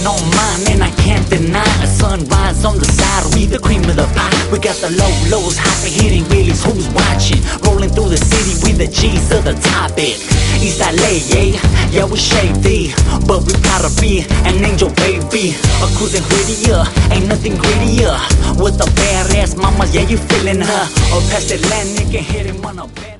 on mine and I can't deny a sunrise on the side, we the cream of the pie. We got the lows, hyper hitting wheelies, who's watching? Rolling through the city, we the G's of the top it. East LA, yeah, we shady, but we proud to be an angel, baby. A cruising prettier, ain't nothing grittier. With the badass mama, yeah, you feeling her. Or past Atlantic and hit him on a bed.